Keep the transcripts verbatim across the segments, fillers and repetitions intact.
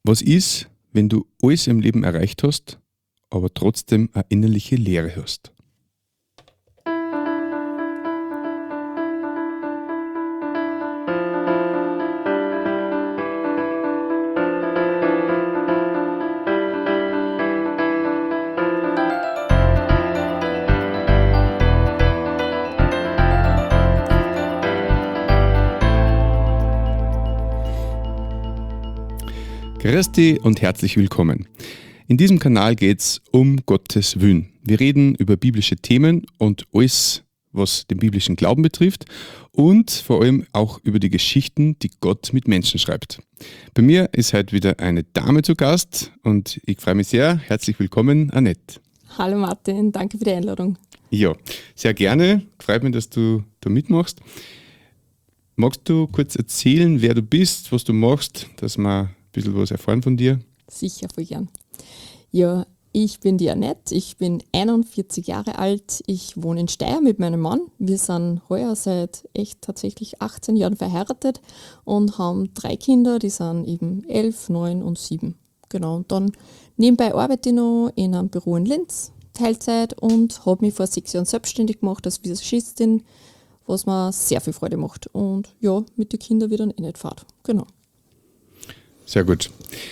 Was ist, wenn du alles im Leben erreicht hast, aber trotzdem eine innerliche Leere hast? Grüß dich und herzlich willkommen. In diesem Kanal geht es um Gottes Willen. Wir reden über biblische Themen und alles, was den biblischen Glauben betrifft und vor allem auch über die Geschichten, die Gott mit Menschen schreibt. Bei mir ist heute wieder eine Dame zu Gast und ich freue mich sehr. Herzlich willkommen, Annette. Hallo Martin, danke für die Einladung. Ja, sehr gerne. Freut mich, dass du da mitmachst. Magst du kurz erzählen, wer du bist, was du machst, dass wir ein bisschen was erfahren von dir? Sicher, voll gern. Ja, ich bin die Annette, ich bin einundvierzig Jahre alt, ich wohne in Steyr mit meinem Mann. Wir sind heuer seit echt tatsächlich achtzehn Jahren verheiratet und haben drei Kinder, die sind eben elf, neun und sieben. Genau, und dann nebenbei arbeite ich noch in einem Büro in Linz, Teilzeit, und habe mich vor sechs Jahren selbstständig gemacht als Visagistin, was mir sehr viel Freude macht. Und ja, mit den Kindern wird dann eh nicht fad. Genau. Sehr gut.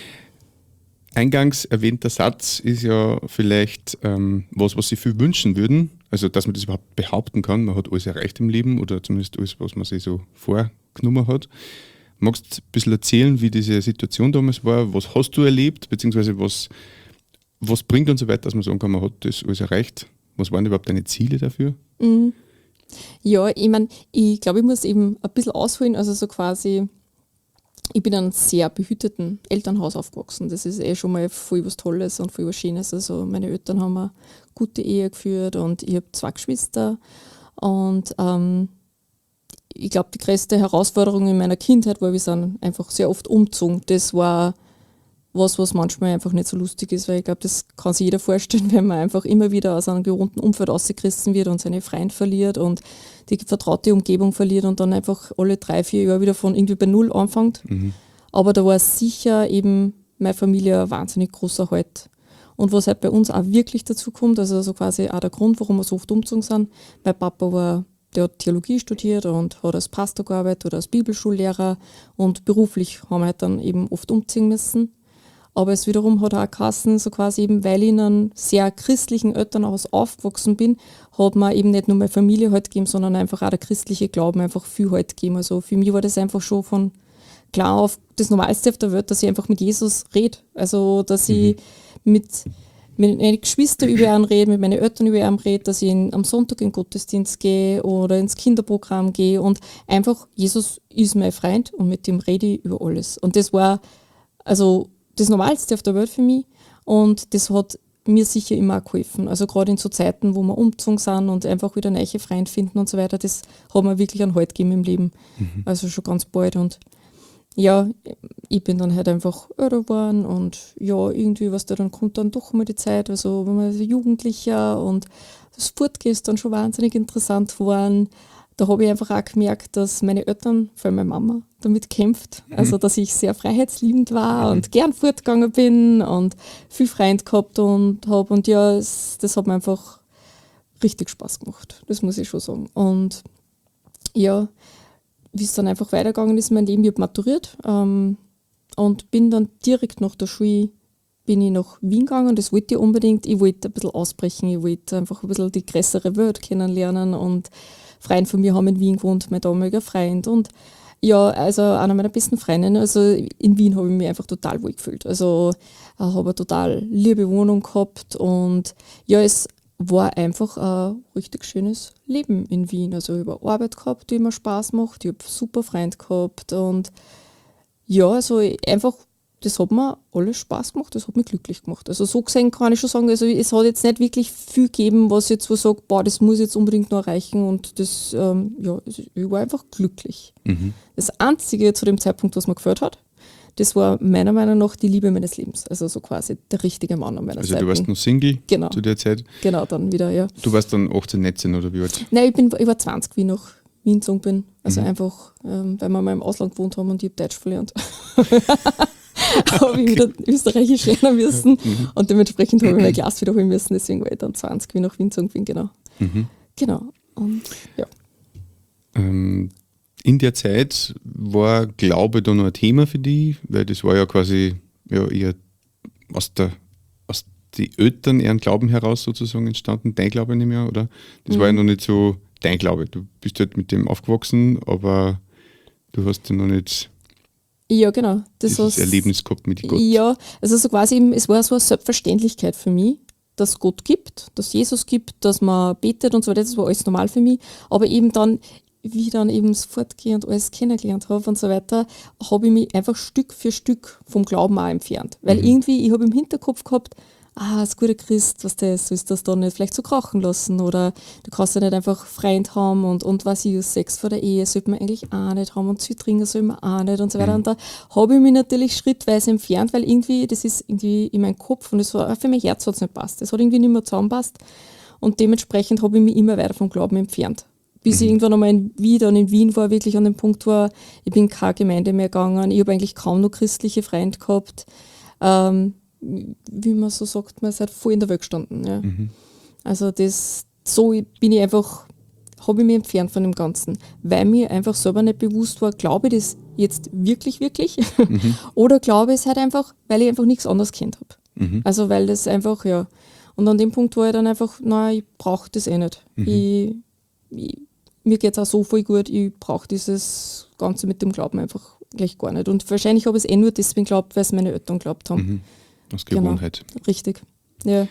Eingangs erwähnter Satz ist ja vielleicht ähm, was, was Sie viel wünschen würden. Also, dass man das überhaupt behaupten kann. Man hat alles erreicht im Leben oder zumindest alles, was man sich so vorgenommen hat. Magst du ein bisschen erzählen, wie diese Situation damals war? Was hast du erlebt? Beziehungsweise was, was bringt und so weiter, dass man sagen kann, man hat das alles erreicht? Was waren überhaupt deine Ziele dafür? Mhm. Ja, ich meine, ich glaube, ich muss eben ein bisschen ausholen. Also so quasi, ich bin in einem sehr behüteten Elternhaus aufgewachsen. Das ist eh schon mal voll was Tolles und voll was Schönes. Also meine Eltern haben eine gute Ehe geführt und ich habe zwei Geschwister. Und ähm, ich glaube, die größte Herausforderung in meiner Kindheit war, wir sind einfach sehr oft umgezogen. Das war was, was manchmal einfach nicht so lustig ist, weil ich glaube, das kann sich jeder vorstellen, wenn man einfach immer wieder aus einem gewohnten Umfeld rausgerissen wird und seine Freunde verliert und die vertraute Umgebung verliert und dann einfach alle drei, vier Jahre wieder von irgendwie bei Null anfängt. Mhm. Aber da war sicher eben meine Familie ein wahnsinnig großer Halt. Und was halt bei uns auch wirklich dazu kommt, also so quasi auch der Grund, warum wir so oft umgezogen sind, mein Papa war, der hat Theologie studiert und hat als Pastor gearbeitet oder als Bibelschullehrer und beruflich haben wir halt dann eben oft umziehen müssen. Aber es wiederum hat auch geheißen, so quasi eben, weil ich in einem sehr christlichen Elternhaus aufgewachsen bin, hat mir eben nicht nur meine Familie halt gegeben, sondern einfach auch der christliche Glauben einfach viel halt gegeben. Also für mich war das einfach schon von klar auf das Normalste auf der Welt, dass ich einfach mit Jesus rede. Also dass mhm. ich mit, mit meinen Geschwistern über ihn rede, mit meinen Eltern über ihn rede, dass ich in, am Sonntag in den Gottesdienst gehe oder ins Kinderprogramm gehe und einfach, Jesus ist mein Freund und mit dem rede ich über alles. Und das war also das Normalste auf der Welt für mich und das hat mir sicher immer auch geholfen. Also gerade in so Zeiten, wo wir umgezogen sind und einfach wieder neue Freunde finden und so weiter, das hat mir wirklich einen Halt gegeben im Leben. Mhm. Also schon ganz bald. Und ja, ich bin dann halt einfach älter geworden und ja, irgendwie, was da dann kommt, dann doch mal die Zeit, also wenn man so Jugendlicher und das Fortgehen ist dann schon wahnsinnig interessant geworden. Da habe ich einfach auch gemerkt, dass meine Eltern, vor allem meine Mama, damit kämpft. Mhm. Also, dass ich sehr freiheitsliebend war mhm. und gern fortgegangen bin und viel Freunde gehabt und habe. Und ja, es, das hat mir einfach richtig Spaß gemacht. Das muss ich schon sagen. Und ja, wie es dann einfach weitergegangen ist in meinem Leben, ich habe maturiert ähm, und bin dann direkt nach der Schule bin ich nach Wien gegangen. Das wollte ich unbedingt. Ich wollte ein bisschen ausbrechen. Ich wollte einfach ein bisschen die größere Welt kennenlernen und Freunde von mir haben in Wien gewohnt, mein damaliger Freund und ja, also einer meiner besten Freundinnen, also in Wien habe ich mich einfach total wohl gefühlt. Also ich habe eine total liebe Wohnung gehabt und ja, es war einfach ein richtig schönes Leben in Wien. Also ich habe eine Arbeit gehabt, die mir Spaß macht, ich habe einen super Freund gehabt und ja, also einfach das hat mir alles Spaß gemacht, das hat mich glücklich gemacht. Also so gesehen kann ich schon sagen, also es hat jetzt nicht wirklich viel gegeben, was jetzt so sagt, boah, das muss ich jetzt unbedingt noch erreichen und das, ähm, ja, ich war einfach glücklich. Mhm. Das Einzige zu dem Zeitpunkt, was mir gefällt hat, das war meiner Meinung nach die Liebe meines Lebens, also so quasi der richtige Mann an meiner also Seite. Also du warst noch Single genau. zu der Zeit? Genau, dann wieder, ja. Du warst dann achtzehn, neunzehn oder wie alt? Nein, ich, bin, ich war zwanzig, wie ich nach Wien gezogen bin. Also mhm. einfach, ähm, weil wir mal im Ausland gewohnt haben und ich habe Deutsch verlernt. habe ich wieder Österreichisch lernen müssen mhm. und dementsprechend habe ich mein Glas wiederholen müssen, deswegen war ich dann zwanzig, wie ich nach Wien gezogen bin, genau. Mhm. Genau, und ja. Ähm, in der Zeit war Glaube da noch ein Thema für dich, weil das war ja quasi ja, eher aus der aus die Eltern ihren Glauben heraus sozusagen entstanden, dein Glaube nicht mehr, oder? Das mhm. war ja noch nicht so dein Glaube. Du bist halt mit dem aufgewachsen, aber du hast ja noch nicht ja, genau. Das dieses Erlebnis gehabt mit Gott. Ja, also so quasi, eben, es war so eine Selbstverständlichkeit für mich, dass es Gott gibt, dass Jesus gibt, dass man betet und so weiter, das war alles normal für mich. Aber eben dann, wie ich dann eben das Fortgehen und alles kennengelernt habe und so weiter, habe ich mich einfach Stück für Stück vom Glauben auch entfernt. Weil mhm. irgendwie, ich habe im Hinterkopf gehabt, ah, als guter Christ, was das, sollst du das dann nicht vielleicht so krachen lassen oder du kannst ja nicht einfach Freund haben und, und was ich, Sex vor der Ehe sollte man eigentlich auch nicht haben und zu trinken soll man auch nicht und so weiter. Mhm. Und da habe ich mich natürlich schrittweise entfernt, weil irgendwie, das ist irgendwie in meinem Kopf und das war, für mein Herz hat es nicht passt. Das hat irgendwie nicht mehr zusammenpasst und dementsprechend habe ich mich immer weiter vom Glauben entfernt. Bis mhm. ich irgendwann einmal in, wie dann in Wien war, wirklich an dem Punkt war, ich bin keine Gemeinde mehr gegangen, ich habe eigentlich kaum noch christliche Freunde gehabt. Ähm, wie man so sagt, man ist halt voll in der Welt gestanden. Ja. Mhm. Also das, so bin ich einfach, habe ich mich entfernt von dem Ganzen, weil mir einfach selber nicht bewusst war, glaube ich das jetzt wirklich, wirklich? Mhm. Oder glaube ich es halt einfach, weil ich einfach nichts anderes kennt habe. Mhm. Also weil das einfach, ja. Und an dem Punkt war ich dann einfach, nein, ich brauche das eh nicht. Mhm. Ich, ich, mir geht es auch so voll gut, ich brauche dieses Ganze mit dem Glauben einfach gleich gar nicht. Und wahrscheinlich habe ich es eh nur deswegen geglaubt, weil es meine Eltern geglaubt haben. Mhm. Aus Gewohnheit. Genau, richtig, ja.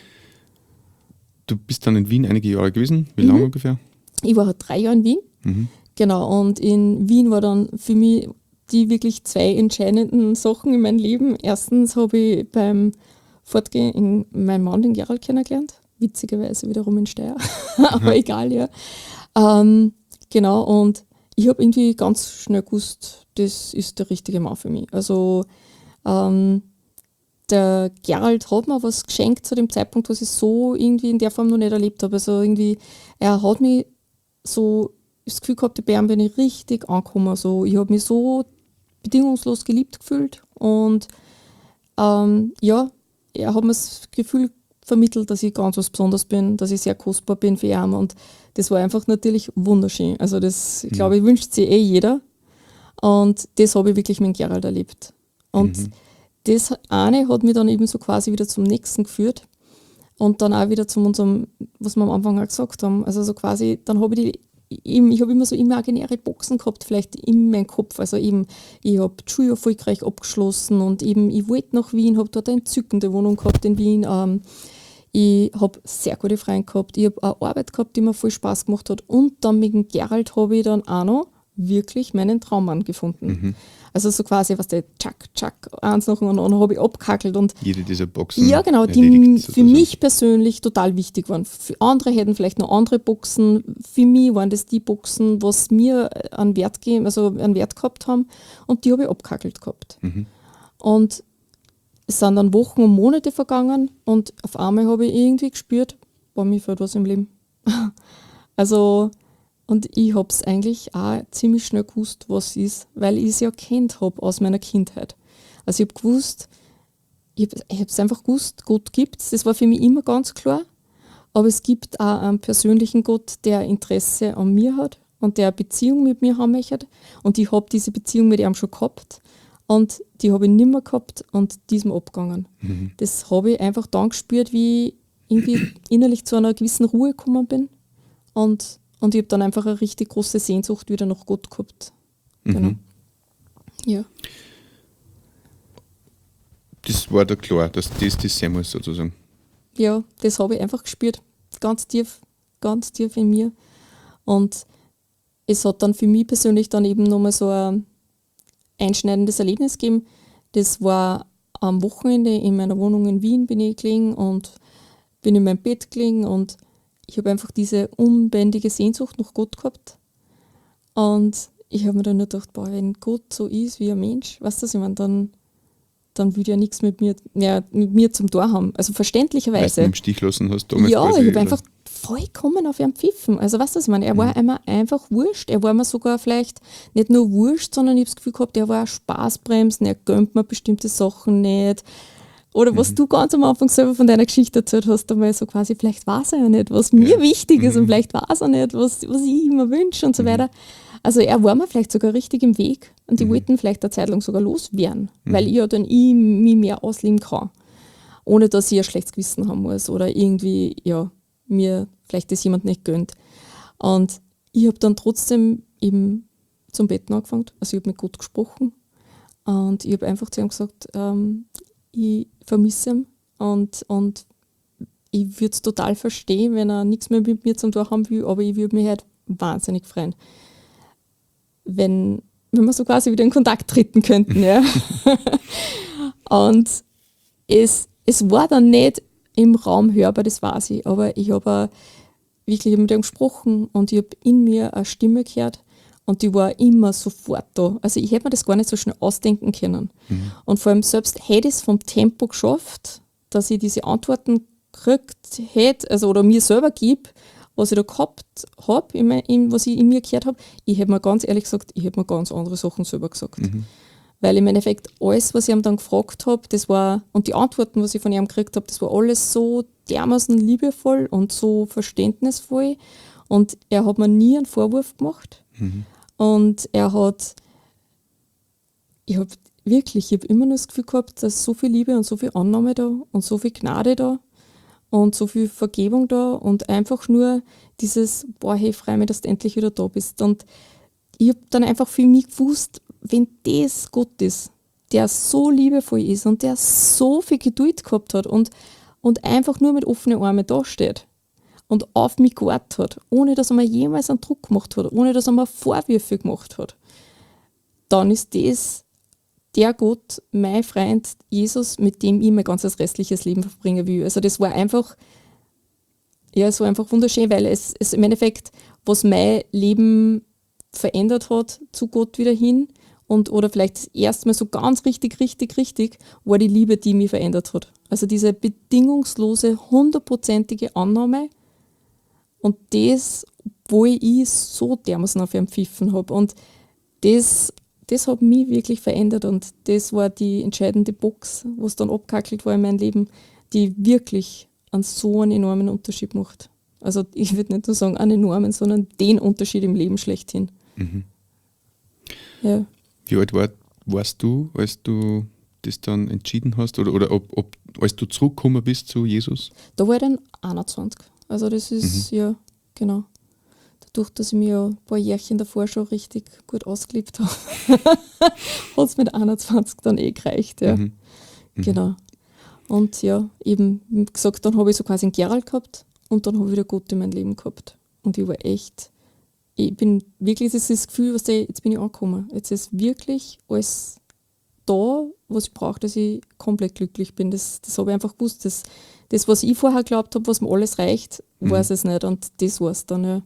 Du bist dann in Wien einige Jahre gewesen. Wie mhm. lange ungefähr? Ich war halt drei Jahre in Wien. Mhm. Genau, und in Wien war dann für mich die wirklich zwei entscheidenden Sachen in meinem Leben. Erstens habe ich beim Fortgehen meinen Mann, den Gerald, kennengelernt. Witzigerweise wiederum in Steyr. Aber egal, ja. Ähm, genau, und ich habe irgendwie ganz schnell gewusst, das ist der richtige Mann für mich. Also, ähm, der Gerald hat mir was geschenkt zu dem Zeitpunkt, was ich so irgendwie in der Form noch nicht erlebt habe. Also irgendwie, er hat mich so das Gefühl gehabt, bei ihm bin ich richtig angekommen. Also ich habe mich so bedingungslos geliebt gefühlt und ähm, ja, er hat mir das Gefühl vermittelt, dass ich ganz was Besonderes bin, dass ich sehr kostbar bin für ihn und das war einfach natürlich wunderschön. Also das, ich glaube, ich wünscht sich eh jeder und das habe ich wirklich mit Gerald erlebt. Und mhm. das eine hat mich dann eben so quasi wieder zum nächsten geführt und dann auch wieder zu unserem, was wir am Anfang auch gesagt haben. Also so quasi, dann habe ich die, ich habe immer so imaginäre Boxen gehabt, vielleicht in meinem Kopf. Also eben, ich habe die Schule erfolgreich abgeschlossen und eben, ich wollte nach Wien, habe dort eine entzückende Wohnung gehabt in Wien. Ähm, ich habe sehr gute Freunde gehabt, ich habe eine Arbeit gehabt, die mir voll Spaß gemacht hat und dann mit dem Gerald habe ich dann auch noch wirklich meinen Traummann gefunden. Mhm. Also so quasi, was der Tschack, Tschack, eins nach dem anderen habe ich abgehackelt. Und jede dieser Boxen. Ja, genau, die für mich persönlich total wichtig waren. Für andere hätten vielleicht noch andere Boxen. Für mich waren das die Boxen, was mir an Wert geben, also an Wert gehabt haben. Und die habe ich abgehackelt gehabt. Mhm. Und es sind dann Wochen und Monate vergangen und auf einmal habe ich irgendwie gespürt, boah, mir fehlt was im Leben. Also und ich habe es eigentlich auch ziemlich schnell gewusst, was es ist, weil ich es ja kennt habe aus meiner Kindheit. Also ich habe gewusst, ich habe es einfach gewusst, Gott gibt es, das war für mich immer ganz klar. Aber es gibt auch einen persönlichen Gott, der Interesse an mir hat und der eine Beziehung mit mir haben möchte. Und ich habe diese Beziehung mit ihm schon gehabt und die habe ich nicht mehr gehabt und die ist mir abgegangen. Mhm. Das habe ich einfach dann gespürt, wie ich irgendwie innerlich zu einer gewissen Ruhe gekommen bin und Und ich habe dann einfach eine richtig große Sehnsucht wieder nach Gott gehabt. Mhm. Genau. Ja. Das war da klar, dass das das sein muss, sozusagen. Ja, das habe ich einfach gespürt. Ganz tief, ganz tief in mir. Und es hat dann für mich persönlich dann eben nochmal so ein einschneidendes Erlebnis gegeben. Das war am Wochenende in meiner Wohnung in Wien bin ich gelegen und bin in meinem Bett gelegen und ich habe einfach diese unbändige Sehnsucht nach Gott gehabt. Und ich habe mir dann nur gedacht, boah, wenn Gott so ist wie ein Mensch, weißt du, ich meine, dann, dann würde ja nichts mit mir, ja, mit mir zum Tor haben. Also verständlicherweise. Weil du im Stich lassen hast damals. Ja, quasi, ich habe einfach vollkommen auf ihren Pfiffen. Also weißt du, was ich meine? Er war Mhm. einmal einfach wurscht. Er war mir sogar vielleicht nicht nur wurscht, sondern ich habe das Gefühl gehabt, er war eine Spaßbremsen, er gönnt mir bestimmte Sachen nicht. Oder was Mhm. du ganz am Anfang selber von deiner Geschichte erzählt hast, einmal so quasi, vielleicht weiß er ja nicht, was mir Ja. wichtig ist Mhm. und vielleicht weiß er nicht, was, was ich immer wünsche und so Mhm. weiter. Also er war mir vielleicht sogar richtig im Weg und die Mhm. wollten vielleicht eine Zeit lang sogar loswerden, Mhm. weil ich ja dann ich mich mehr ausleben kann, ohne dass ich ein schlechtes Gewissen haben muss oder irgendwie, ja, mir vielleicht das jemand nicht gönnt. Und ich habe dann trotzdem eben zum Betten angefangen, also ich habe mit Gott gesprochen und ich habe einfach zu ihm gesagt, ähm, ich vermisse ihn und, und ich würde es total verstehen, wenn er nichts mehr mit mir zum tun haben will, aber ich würde mich halt wahnsinnig freuen, wenn, wenn wir so quasi wieder in Kontakt treten könnten. Ja. Und es, es war dann nicht im Raum hörbar, das weiß ich, aber ich habe wirklich mit ihm gesprochen und ich habe in mir eine Stimme gehört und die war immer sofort da. Also ich hätte mir das gar nicht so schnell ausdenken können. Mhm. Und vor allem selbst hätte ich es vom Tempo geschafft, dass ich diese Antworten gekriegt hätte, also oder mir selber gebe, was ich da gehabt habe, was ich in mir gehört habe. Ich hätte mir ganz ehrlich gesagt, ich hätte mir ganz andere Sachen selber gesagt. Mhm. Weil im Endeffekt alles, was ich ihm dann gefragt habe, das war, und die Antworten, was ich von ihm gekriegt habe, das war alles so dermaßen liebevoll und so verständnisvoll. Und er hat mir nie einen Vorwurf gemacht. Mhm. Und er hat, ich habe wirklich, ich habe immer nur das Gefühl gehabt, dass so viel Liebe und so viel Annahme da und so viel Gnade da und so viel Vergebung da und einfach nur dieses, boah, hey, freu mich, dass du endlich wieder da bist. Und ich habe dann einfach für mich gewusst, wenn das Gott ist, der so liebevoll ist und der so viel Geduld gehabt hat und, und einfach nur mit offenen Armen dasteht und auf mich gewartet hat, ohne dass er mir jemals einen Druck gemacht hat, ohne dass er mir Vorwürfe gemacht hat, dann ist das der Gott, mein Freund Jesus, mit dem ich mein ganzes restliches Leben verbringen will. Also das war einfach, ja, es war einfach wunderschön, weil es, es im Endeffekt, was mein Leben verändert hat, zu Gott wieder hin und oder vielleicht das erste Mal so ganz richtig, richtig, richtig, war die Liebe, die mich verändert hat. Also diese bedingungslose, hundertprozentige Annahme und das, wo ich so dermaßen auf ihm pfiffen habe. Und das, das hat mich wirklich verändert und das war die entscheidende Box, was dann abgehackelt war in meinem Leben, die wirklich einen so einen enormen Unterschied macht. Also ich würde nicht nur sagen einen enormen, sondern den Unterschied im Leben schlechthin. Mhm. Ja. Wie alt war, warst du, als du das dann entschieden hast? Oder, oder ob, ob, als du zurückgekommen bist zu Jesus? Da war ich dann einundzwanzig. Also das ist, mhm. ja, genau. Dadurch, dass ich mir ja ein paar Jährchen davor schon richtig gut ausgelebt habe, hat es mit einundzwanzig dann eh gereicht. Ja. Mhm. Mhm. Genau. Und ja, eben wie gesagt, dann habe ich so quasi einen Gerald gehabt und dann habe ich wieder Gott in meinem Leben gehabt. Und ich war echt, ich bin wirklich, das ist das Gefühl, was ich, jetzt bin ich angekommen. Jetzt ist wirklich alles da, was ich brauche, dass ich komplett glücklich bin. Das, das habe ich einfach gewusst. Das, das, was ich vorher geglaubt habe, was mir alles reicht, mhm. weiß es nicht. Und das war es dann, ja.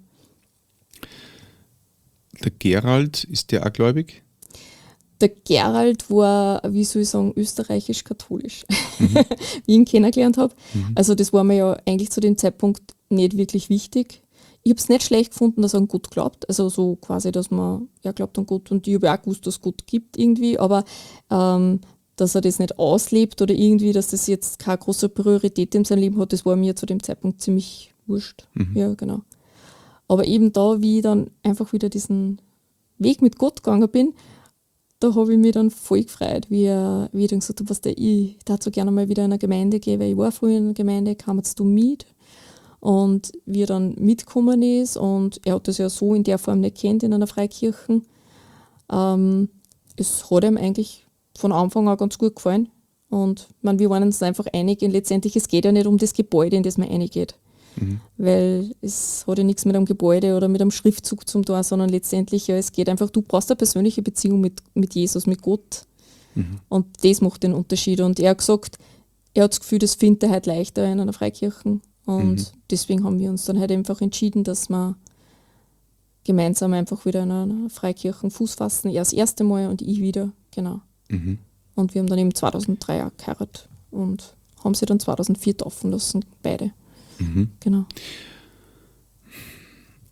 Der Gerald, ist der auch gläubig? Der Gerald war, wie soll ich sagen, österreichisch-katholisch, mhm. wie ich ihn kennengelernt habe. Mhm. Also das war mir ja eigentlich zu dem Zeitpunkt nicht wirklich wichtig. Ich habe es nicht schlecht gefunden, dass er an Gott glaubt. Also so quasi, dass man, er glaubt an Gott und ich habe auch gewusst, dass es Gott gibt irgendwie, aber ähm, dass er das nicht auslebt oder irgendwie, dass das jetzt keine große Priorität in seinem Leben hat, das war mir zu dem Zeitpunkt ziemlich wurscht. Mhm. Ja, genau. Aber eben da, wie ich dann einfach wieder diesen Weg mit Gott gegangen bin, da habe ich mich dann voll gefreut, wie, er, wie ich dann gesagt habe, was der, ich dazu gerne mal wieder in eine Gemeinde gehen, weil ich war früher in einer Gemeinde, kam jetzt du mit. Und wie er dann mitgekommen ist und er hat das ja so in der Form nicht kennt in einer Freikirche, ähm, es hat ihm eigentlich von Anfang an ganz gut gefallen. Und man, wir waren uns einfach einig, und letztendlich, es geht ja nicht um das Gebäude, in das man reingeht. Mhm. Weil es hat ja nichts mit einem Gebäude oder mit einem Schriftzug zum tun, sondern letztendlich, ja, es geht einfach, du brauchst eine persönliche Beziehung mit, mit Jesus, mit Gott. Mhm. Und das macht den Unterschied. Und er hat gesagt, er hat das Gefühl, das findet er halt leichter in einer Freikirche. Und mhm. deswegen haben wir uns dann halt einfach entschieden, dass wir gemeinsam einfach wieder in einer Freikirche Fuß fassen. Er das erste Mal und ich wieder, genau. Mhm. Und wir haben dann eben zweitausenddrei auch geheiratet und haben sie dann zweitausendvier taufen lassen, beide. Mhm. Genau.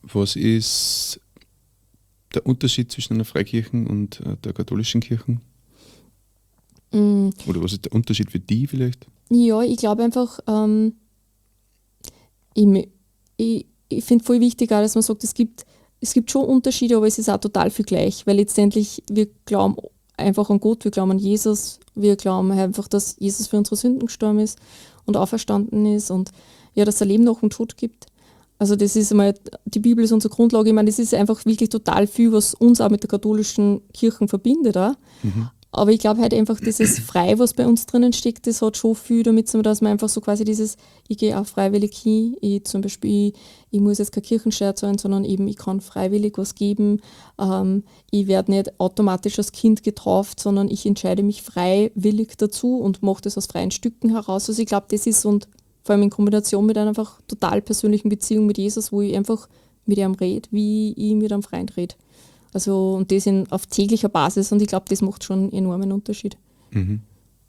Was ist der Unterschied zwischen einer Freikirchen und äh, der katholischen Kirche? Mm, Oder was ist der Unterschied für die vielleicht? ja, ich glaube einfach, ähm, ich, mi- ich, ich finde voll wichtig auch, dass man sagt, es gibt, es gibt schon Unterschiede, aber es ist auch total viel gleich, weil letztendlich wir glauben einfach an Gott, wir glauben an Jesus, wir glauben einfach, dass Jesus für unsere Sünden gestorben ist und auferstanden ist und ja, dass es ein Leben nach dem Tod gibt. Also das ist einmal, die Bibel ist unsere Grundlage. Ich meine, das ist einfach wirklich total viel, was uns auch mit der katholischen Kirche verbindet. Auch. Mhm. Aber ich glaube halt einfach, dieses Frei, was bei uns drinnen steckt, das hat schon viel damit zu tun, dass man einfach so quasi dieses, ich gehe auch freiwillig hin, ich zum Beispiel, ich, ich muss jetzt keine Kirchensteuer zahlen, sondern eben ich kann freiwillig was geben. Ähm, ich werde nicht automatisch als Kind getauft, sondern ich entscheide mich freiwillig dazu und mache das aus freien Stücken heraus. Also ich glaube, das ist und vor allem in Kombination mit einer einfach total persönlichen Beziehung mit Jesus, wo ich einfach mit ihm rede, wie ich mit einem Freund rede. Also, und das in, auf täglicher Basis und ich glaube, das macht schon einen enormen Unterschied. Mhm.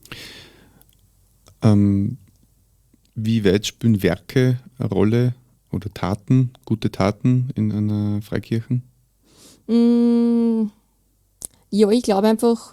Ähm, wie weit spielen Werke eine Rolle oder Taten, gute Taten in einer Freikirche? Mm, ja, ich glaube einfach,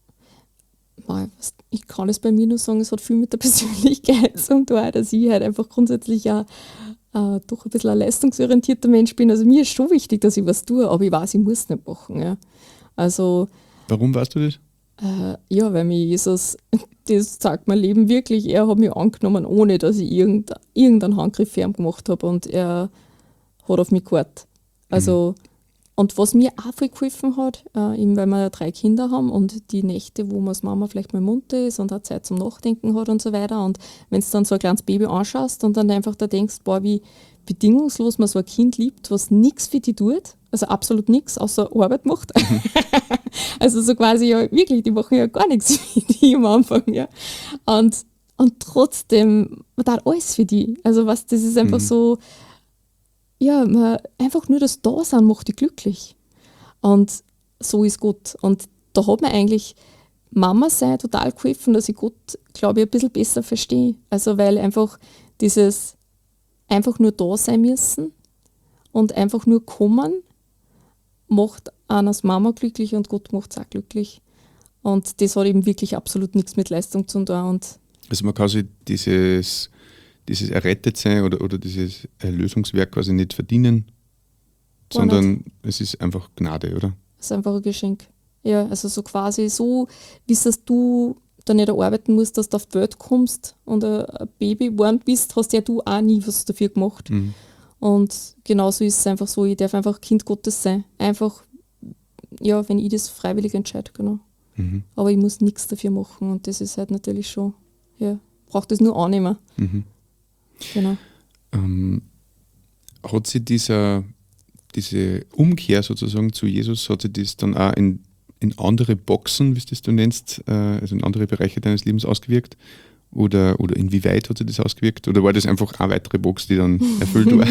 mei, was- ich kann es bei mir nur sagen, es hat viel mit der Persönlichkeit zu tun, dass ich halt einfach grundsätzlich ja äh, doch ein bisschen ein leistungsorientierter Mensch bin. Also mir ist schon wichtig, dass ich was tue, aber ich weiß, ich muss es nicht machen. Ja. Also Warum weißt du das? Äh, ja, weil mir Jesus, das sagt mein Leben wirklich, er hat mich angenommen, ohne dass ich irgend, irgendeinen Handgriff für ihn gemacht habe und er hat auf mich gehört. Also, und was mir auch viel geholfen hat, äh, eben weil wir ja drei Kinder haben und die Nächte, wo man als Mama vielleicht mal munter ist und auch Zeit zum Nachdenken hat und so weiter und wenn du dann so ein kleines Baby anschaust und dann einfach da denkst, boah, wie bedingungslos man so ein Kind liebt, was nichts für die tut, also absolut nichts, außer Arbeit macht. Also so quasi ja wirklich, die machen ja gar nichts für die am Anfang, ja. Und, und trotzdem, man tat alles für die. Also was, das ist einfach Mhm. so, ja, man, einfach nur das Dasein macht die glücklich. Und so ist Gott. Und da hat mir eigentlich Mama sein total geholfen, dass ich Gott, glaube ich, ein bisschen besser verstehe. Also weil einfach dieses einfach nur da sein müssen und einfach nur kommen, macht einen als Mama glücklich und Gott macht es auch glücklich. Und das hat eben wirklich absolut nichts mit Leistung zu tun. Und Also man kann sich dieses, dieses Errettetsein oder, oder dieses Erlösungswerk quasi nicht verdienen, Gar sondern es ist einfach Gnade, oder? es ist einfach ein Geschenk. Ja, also so quasi so, wie es du da nicht arbeiten musst, dass du auf die Welt kommst und ein ein Baby geworden bist, hast ja du auch nie was dafür gemacht. Mhm. Und genauso ist es einfach so, ich darf einfach Kind Gottes sein. Einfach, ja, wenn ich das freiwillig entscheide, genau. Mhm. Aber ich muss nichts dafür machen und das ist halt natürlich schon, ja, braucht das nur annehmen. Mhm. Genau. Ähm, hat sich dieser, diese Umkehr sozusagen zu Jesus, hat sich das dann auch in, in andere Boxen, wie du das du nennst, äh, also in andere Bereiche deines Lebens ausgewirkt? Oder, oder inwieweit hat sich das ausgewirkt? Oder war das einfach eine weitere Box, die dann erfüllt war?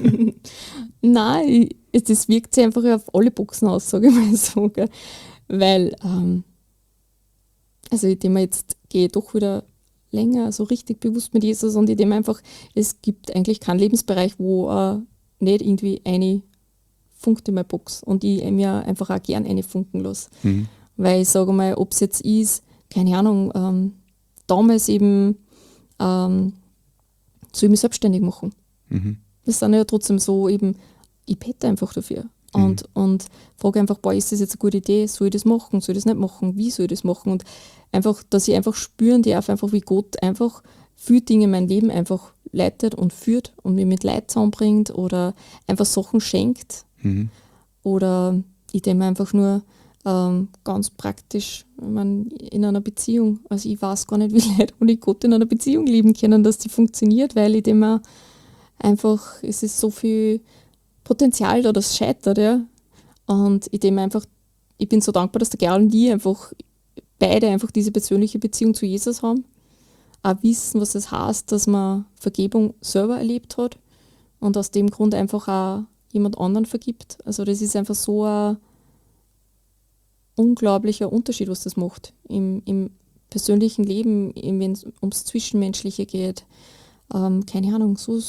Nein, ich- es- das wirkt sich einfach auf alle Boxen aus, sage ich mal so. Gell? Weil, ähm, also indem man jetzt gehe ich doch wieder länger so richtig bewusst mit Jesus und indem einfach, es gibt eigentlich keinen Lebensbereich, wo äh, nicht irgendwie eine funkt in meine Box und ich mir einfach auch gern eine funken lasse. Mhm. Weil ich sage mal, ob es jetzt ist, keine Ahnung, ähm, damals eben ähm, soll ich mich selbstständig machen. Mhm. Das sind ja trotzdem so eben, ich bete einfach dafür. Und, und frage einfach, boah, ist das jetzt eine gute Idee? Soll ich das machen? Soll ich das nicht machen? Wie soll ich das machen? Und einfach, dass ich einfach spüren darf, einfach wie Gott einfach viele Dinge in mein Leben einfach leitet und führt und mich mit Leid zusammenbringt oder einfach Sachen schenkt. Mhm. Oder ich denke mir einfach nur ähm, ganz praktisch, ich mein, in einer Beziehung. Also ich weiß gar nicht, wie Leute ohne Gott in einer Beziehung leben können, dass die funktioniert, weil ich denke mir einfach, es ist so viel Potenzial da, das scheitert, ja. Und ich denke mir einfach, ich bin so dankbar, dass der Gerl und ich einfach beide einfach diese persönliche Beziehung zu Jesus haben. Auch wissen, was es heißt, dass man Vergebung selber erlebt hat und aus dem Grund einfach auch jemand anderen vergibt. Also das ist einfach so ein unglaublicher Unterschied, was das macht im, im persönlichen Leben, wenn es ums Zwischenmenschliche geht. Ähm, keine Ahnung, so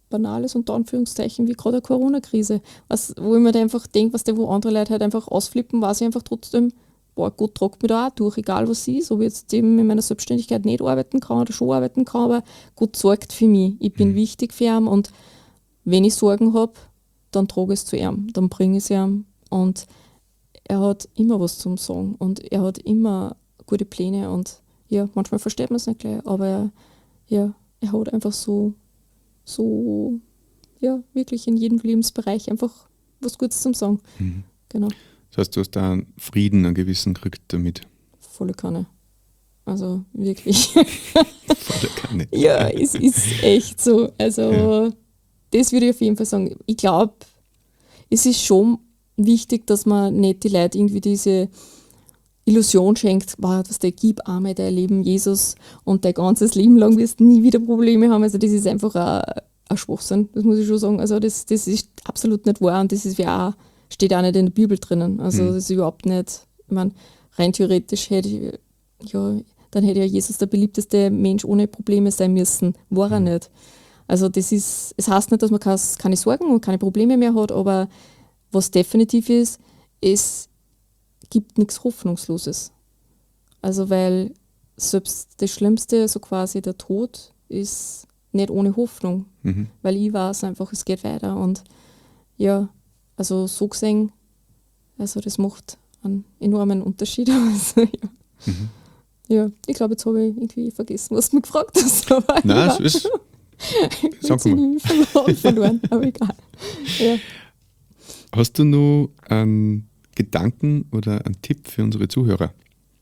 Banales unter Anführungszeichen wie gerade eine Corona-Krise. Was, wo ich mir da einfach denke, was der, wo andere Leute halt einfach ausflippen, weiß ich einfach trotzdem, boah, Gott tragt mich da auch durch, egal was ist, ob ich jetzt eben in meiner Selbstständigkeit nicht arbeiten kann oder schon arbeiten kann, aber Gott sorgt für mich. Ich bin mhm. wichtig für ihn und wenn ich Sorgen habe, dann trage ich es zu ihm, dann bringe ich es ihm und er hat immer was zum Sagen und er hat immer gute Pläne und ja, manchmal versteht man es nicht gleich, aber er, ja, er hat einfach so, so, ja, wirklich in jedem Lebensbereich einfach was Gutes zum Sagen. Mhm. Genau. Das heißt, du hast da einen Frieden, einen gewissen gekriegt damit. Volle Kanne. Also wirklich. Volle Kanne. Ja, es ist echt so. Also ja. Das würde ich auf jeden Fall sagen. Ich glaube, es ist schon wichtig, dass man nicht die Leute irgendwie diese Illusion schenkt, wow, was der gib einmal dein Leben Jesus und dein ganzes Leben lang wirst du nie wieder Probleme haben. Also das ist einfach ein, ein Schwachsinn, das muss ich schon sagen. Also das, das ist absolut nicht wahr und das ist ja auch, steht auch nicht in der Bibel drinnen. Also mhm. das ist überhaupt nicht, ich meine, rein theoretisch hätte ich, ja, dann hätte ja Jesus der beliebteste Mensch ohne Probleme sein müssen. War er mhm. nicht. Also das ist, es heißt nicht, dass man keine Sorgen und keine Probleme mehr hat, aber was definitiv ist, es gibt nichts Hoffnungsloses. Also weil selbst das Schlimmste, so quasi der Tod, ist nicht ohne Hoffnung. Mhm. Weil ich weiß einfach, es geht weiter. Und ja, also so gesehen, also das macht einen enormen Unterschied. Also, ja. Mhm. ja, ich glaube, jetzt habe ich irgendwie vergessen, was du mich gefragt hast. Aber Nein, es ist... Sag mal. Verloren, verloren, aber egal. Ja. Hast du noch einen Gedanken oder einen Tipp für unsere Zuhörer?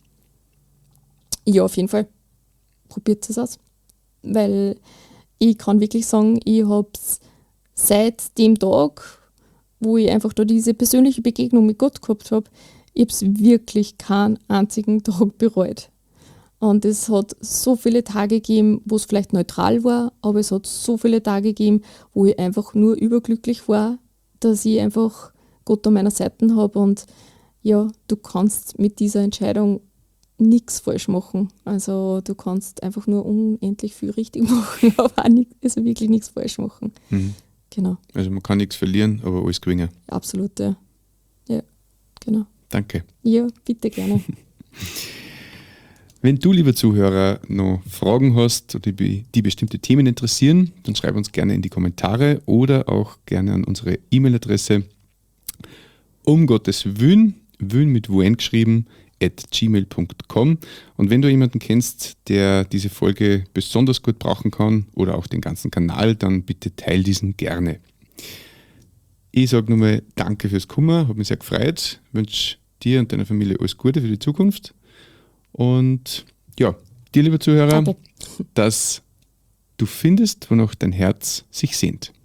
Ja, auf jeden Fall. Probiert es aus. Weil ich kann wirklich sagen, ich habe es seit dem Tag, wo ich einfach da diese persönliche Begegnung mit Gott gehabt habe, ich habe es wirklich keinen einzigen Tag bereut. Und es hat so viele Tage gegeben, wo es vielleicht neutral war, aber es hat so viele Tage gegeben, wo ich einfach nur überglücklich war, dass ich einfach Gott an meiner Seite habe. Und ja, du kannst mit dieser Entscheidung nichts falsch machen. Also du kannst einfach nur unendlich viel richtig machen, aber auch nicht, also wirklich nichts falsch machen. Mhm. Genau. Also man kann nichts verlieren, aber alles gewinnen. Absolut, ja. Ja, genau. Danke. Ja, bitte gerne. Wenn du, lieber Zuhörer, noch Fragen hast oder die, die bestimmte Themen interessieren, dann schreib uns gerne in die Kommentare oder auch gerne an unsere E-Mail-Adresse um Gottes Willen, Willen mit W N geschrieben, at gmail punkt com. Und wenn du jemanden kennst, der diese Folge besonders gut brauchen kann oder auch den ganzen Kanal, dann bitte teil diesen gerne. Ich sage nochmal Danke fürs Kommen, hat mich sehr gefreut, wünsche dir und deiner Familie alles Gute für die Zukunft. Und ja, dir, lieber Zuhörer, Danke. dass du findest, wonach dein Herz sich sehnt.